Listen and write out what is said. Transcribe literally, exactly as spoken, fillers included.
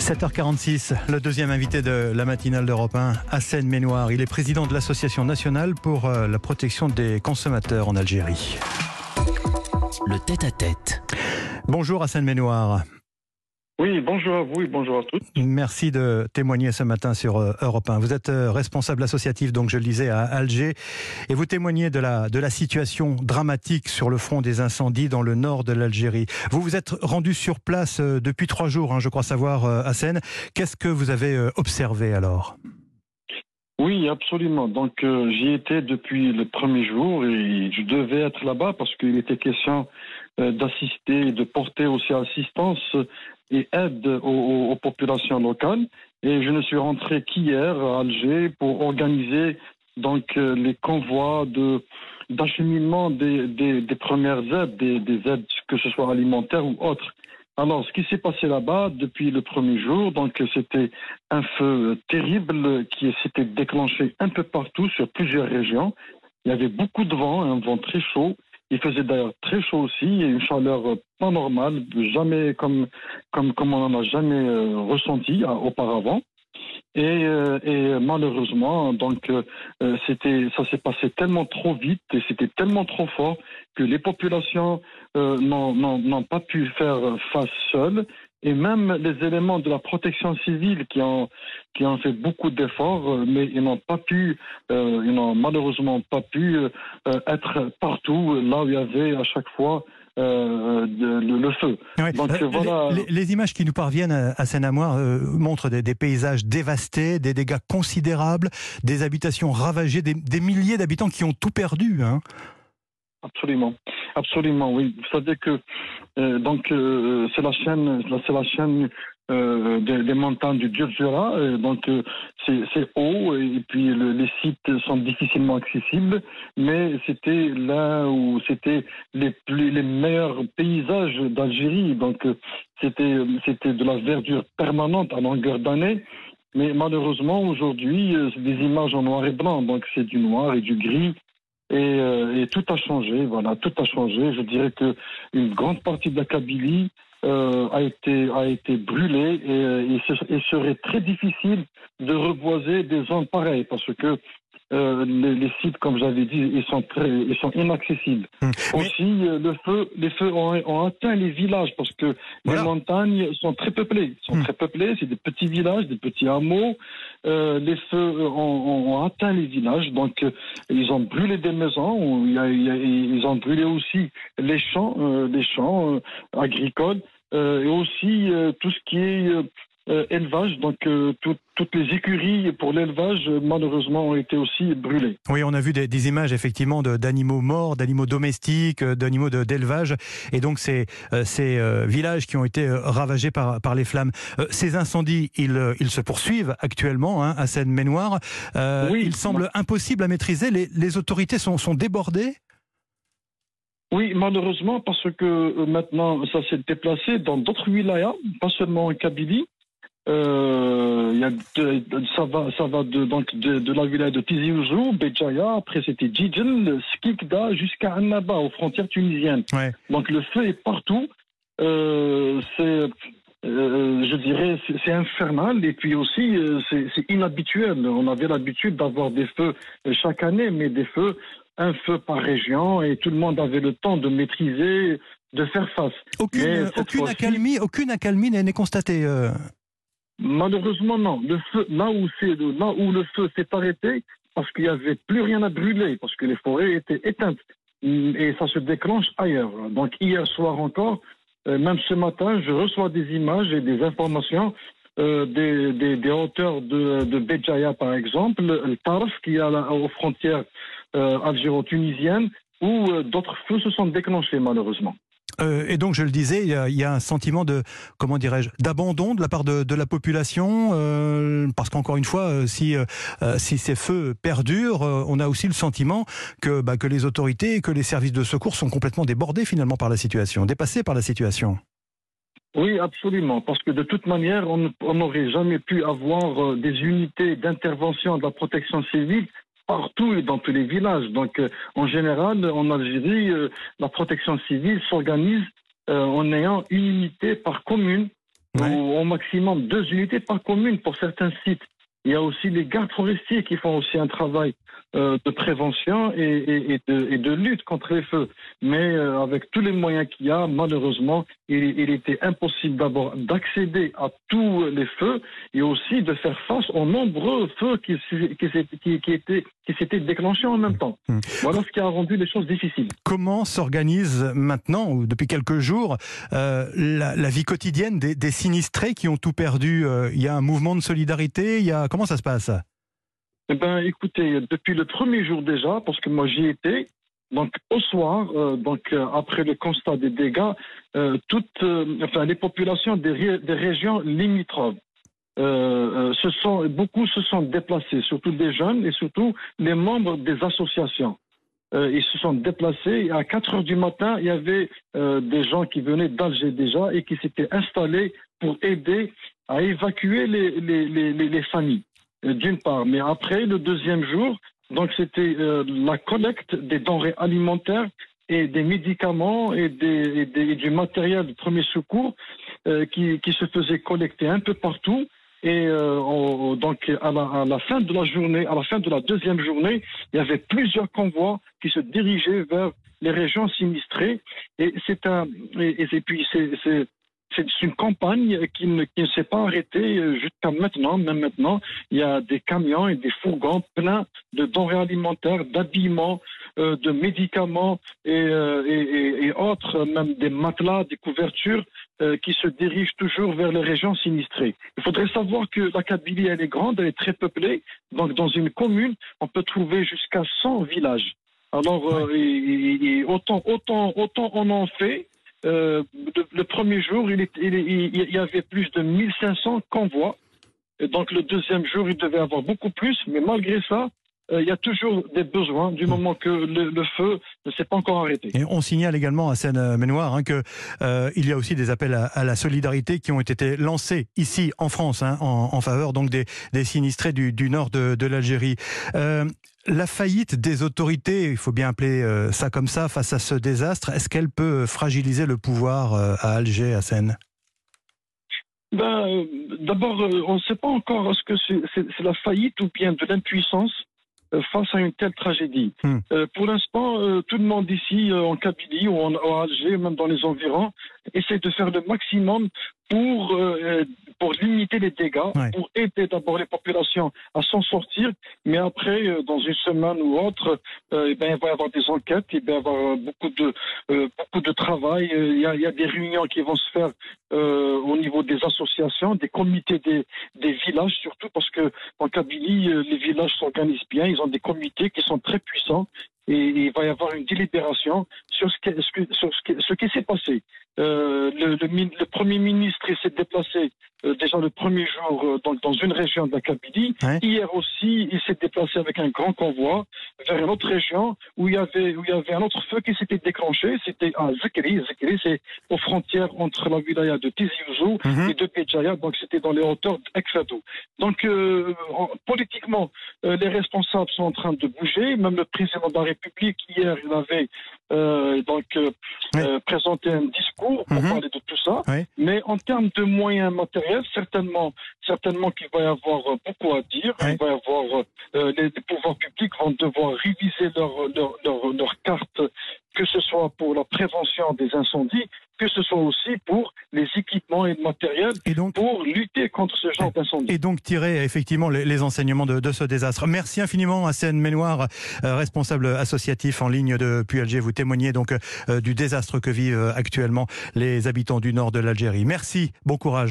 sept heures quarante-six, le deuxième invité de la matinale d'Europe un, Hassen Menouar. Il est président de l'Association nationale pour la protection des consommateurs en Algérie. Le tête-à-tête. Bonjour Hassen Menouar. Oui, bonjour à vous et bonjour à tous. Merci de témoigner ce matin sur Europe un. Vous êtes responsable associatif, donc je le disais, à Alger, et vous témoignez de la, de la situation dramatique sur le front des incendies dans le nord de l'Algérie. Vous vous êtes rendu sur place depuis trois jours, hein, je crois savoir, Hassen. Qu'est-ce que vous avez observé alors ? Oui, absolument. Donc euh, j'y étais depuis le premier jour et je devais être là-bas parce qu'il était question euh, d'assister, de porter aussi assistance et aide aux, aux populations locales. Et je ne suis rentré qu'hier à Alger pour organiser donc euh, les convois de d'acheminement des, des, des premières aides, des, des aides que ce soit alimentaires ou autres. Alors, ce qui s'est passé là-bas depuis le premier jour, donc c'était un feu terrible qui s'était déclenché un peu partout sur plusieurs régions. Il y avait beaucoup de vent, un vent très chaud. Il faisait d'ailleurs très chaud aussi, et une chaleur pas normale, jamais comme comme comme on n'en a jamais euh, ressenti euh, auparavant. Et, euh, et malheureusement, donc euh, c'était, ça s'est passé tellement trop vite et c'était tellement trop fort que les populations euh, n'ont, n'ont, n'ont pas pu faire face seules. Et même les éléments de la protection civile qui ont, qui ont fait beaucoup d'efforts, mais ils n'ont pas pu, euh, ils n'ont malheureusement pas pu euh, être partout là où il y avait à chaque fois Euh, de, le, le feu. Ouais. Donc, euh, voilà. les, les images qui nous parviennent à Seine-et-Marne euh, montrent des, des paysages dévastés, des dégâts considérables, des habitations ravagées, des, des milliers d'habitants qui ont tout perdu. Hein. Absolument, absolument, oui. Vous savez que euh, donc euh, c'est la chaîne, c'est la chaîne euh, des, des montagnes du Djurdjura, euh, donc euh, c'est, c'est haut et puis le, les sites sont difficilement accessibles, mais c'était là où c'était les plus, les meilleurs paysages d'Algérie, donc euh, c'était c'était de la verdure permanente à longueur d'année. Mais malheureusement aujourd'hui euh, c'est des images en noir et blanc, donc c'est du noir et du gris. Et, euh, et tout a changé, voilà, tout a changé. Je dirais que une grande partie de la Kabylie euh, a été a été brûlée et, et il serait très difficile de reboiser des zones pareilles parce que euh, les, les sites, comme j'avais dit, ils sont très, ils sont inaccessibles. Mmh. Aussi, euh, le feu, les feux ont, ont atteint les villages parce que voilà. Les montagnes sont très peuplées, sont mmh. très peuplées. C'est des petits villages, des petits hameaux. Euh, les feux ont, ont, ont atteint les villages, donc euh, ils ont brûlé des maisons. Il y a, il y a, ils ont brûlé aussi les champs, euh, les champs euh, agricoles euh, et aussi euh, tout ce qui est euh, Euh, élevage, donc euh, tout, toutes les écuries pour l'élevage malheureusement ont été aussi brûlées. Oui, on a vu des, des images effectivement de, d'animaux morts, d'animaux domestiques, d'animaux de, d'élevage, et donc ces, euh, ces euh, villages qui ont été euh, ravagés par, par les flammes. Euh, ces incendies, ils, euh, ils se poursuivent actuellement hein, à Seine-et-Marne. Euh, oui, il semble moi... impossible à maîtriser. Les, les autorités sont, sont débordées. Oui, malheureusement, parce que euh, maintenant ça s'est déplacé dans d'autres wilayas, pas seulement en Kabylie. Euh, y a de, de, ça va, ça va de, donc de, de la wilaya de Tizi Ouzou, Béjaïa, après c'était Djidjel, Skikda, jusqu'à Annaba, aux frontières tunisiennes. Ouais. Donc le feu est partout. Euh, c'est, euh, je dirais, c'est, c'est infernal et puis aussi euh, c'est, c'est inhabituel. On avait l'habitude d'avoir des feux chaque année, mais des feux, un feu par région et tout le monde avait le temps de maîtriser, de faire face. Aucune, aucune accalmie, aucune accalmie n'est, n'est constatée. Euh... Malheureusement, non. Le feu, là où c'est, là où le feu s'est arrêté, parce qu'il n'y avait plus rien à brûler, parce que les forêts étaient éteintes, et ça se déclenche ailleurs. Donc hier soir encore, euh, même ce matin, je reçois des images et des informations euh, des, des, des hauteurs de, de Béjaïa, par exemple, le Tarf, qui est à la, aux frontières euh, algéro-tunisiennes, où euh, d'autres feux se sont déclenchés, malheureusement. Euh, et donc, je le disais, il y, a, il y a un sentiment de, comment dirais-je, d'abandon de la part de, de la population, euh, parce qu'encore une fois, euh, si, euh, si ces feux perdurent, euh, on a aussi le sentiment que, bah, que les autorités et que les services de secours sont complètement débordés finalement par la situation, dépassés par la situation. Oui, absolument, parce que de toute manière, on n'aurait jamais pu avoir euh, des unités d'intervention de la protection civile partout et dans tous les villages. Donc, euh, en général, en Algérie, euh, la protection civile s'organise euh, en ayant une unité par commune Ouais. ou au maximum deux unités par commune pour certains sites. Il y a aussi les gardes forestiers qui font aussi un travail euh, de prévention et, et, et, de, et de lutte contre les feux. Mais euh, avec tous les moyens qu'il y a, malheureusement, il, il était impossible d'abord d'accéder à tous les feux et aussi de faire face aux nombreux feux qui, qui, qui, qui, étaient, qui s'étaient déclenchés en même temps. Mmh. Voilà ce qui a rendu les choses difficiles. Comment s'organise maintenant, ou depuis quelques jours, euh, la, la vie quotidienne des, des sinistrés qui ont tout perdu? euh, Il y a un mouvement de solidarité, il y a... Comment ça se passe? Eh bien, écoutez, depuis le premier jour déjà, parce que moi j'y étais, donc au soir, euh, donc euh, après le constat des dégâts, euh, toutes, euh, enfin les populations des, ré- des régions limitrophes, euh, euh, se sont, beaucoup se sont déplacés, surtout des jeunes et surtout les membres des associations. Euh, ils se sont déplacés. À quatre heures du matin, il y avait euh, des gens qui venaient d'Alger déjà et qui s'étaient installés pour aider à évacuer les, les, les, les, les familles, euh, d'une part. Mais après, le deuxième jour, donc c'était euh, la collecte des denrées alimentaires et des médicaments et, des, et, des, et du matériel de premier secours euh, qui, qui se faisait collecter un peu partout. Et euh, on, donc à la, à la fin de la journée, à la fin de la deuxième journée, il y avait plusieurs convois qui se dirigeaient vers les régions sinistrées. Et c'est un et, et puis c'est, c'est c'est une campagne qui ne, qui ne s'est pas arrêtée jusqu'à maintenant. Même maintenant, il y a des camions et des fourgons pleins de denrées alimentaires, d'habillements, euh, de médicaments et, euh, et, et, et autres, même des matelas, des couvertures euh, qui se dirigent toujours vers les régions sinistrées. Il faudrait savoir que la Kabylie, elle est grande, elle est très peuplée. Donc, dans une commune, on peut trouver jusqu'à cent villages. Alors, euh, et, et, et autant, autant, autant on en fait. Euh, le, le premier jour, il, est, il, il, il y avait plus de mille cinq cents convois. Et donc le deuxième jour, il devait y avoir beaucoup plus. Mais malgré ça, euh, il y a toujours des besoins du moment que le, le feu ne s'est pas encore arrêté. Et on signale également à Seine-Mainoir hein, qu'il euh, y a aussi des appels à, à la solidarité qui ont été lancés ici en France hein, en, en faveur donc des, des sinistrés du, du nord de, de l'Algérie. Euh, La faillite des autorités, il faut bien appeler ça comme ça, face à ce désastre, est-ce qu'elle peut fragiliser le pouvoir à Alger, à Sène? Ben, euh, d'abord, euh, on ne sait pas encore est-ce que c'est, c'est, c'est la faillite ou bien de l'impuissance euh, face à une telle tragédie. Hmm. Euh, pour l'instant, euh, tout le monde ici, euh, en Kabylie ou en, en Alger, même dans les environs, essaie de faire le maximum pour, euh, pour limiter les dégâts, ouais. pour aider d'abord les populations à s'en sortir, mais après, euh, dans une semaine ou autre, euh, eh ben, il va y avoir des enquêtes, il va y avoir beaucoup de, euh, beaucoup de travail, il y, a, il y a des réunions qui vont se faire euh, au niveau des associations, des comités des, des villages, surtout parce que en Kabylie, les villages s'organisent bien, ils ont des comités qui sont très puissants, et il va y avoir une délibération sur ce qui, ce que, sur ce qui, ce qui s'est passé. Euh, le, le, le Premier ministre il s'est déplacé euh, déjà le premier jour euh, dans, dans une région de la Kabylie. Ouais. Hier aussi, il s'est déplacé avec un grand convoi vers une autre région où il y avait, où il y avait un autre feu qui s'était déclenché. C'était à Zekri. Zekri, c'est aux frontières entre la wilaya de Tizi Ouzou mm-hmm. et de Béjaïa. Donc c'était dans les hauteurs d'Ekfadou. Donc euh, en, politiquement, euh, les responsables sont en train de bouger. Même le président de la République, hier, il avait euh, donc euh, oui. euh, présenté un discours pour mm-hmm. parler de tout ça. Oui. Mais en termes de moyens matériels, certainement, certainement qu'il va y avoir beaucoup à dire. Oui. Il va y avoir euh, les, les pouvoirs publics vont devoir réviser leur, leur, leur, leur carte, que ce soit pour la prévention des incendies, que ce soit aussi pour les équipements et le matériel et donc, pour lutter contre ce genre d'incendie. Et donc tirer effectivement les, les enseignements de, de ce désastre. Merci infiniment à Seine-Mainoir, euh, responsable associatif en ligne depuis Alger. Vous témoignez donc euh, du désastre que vivent actuellement les habitants du nord de l'Algérie. Merci, bon courage.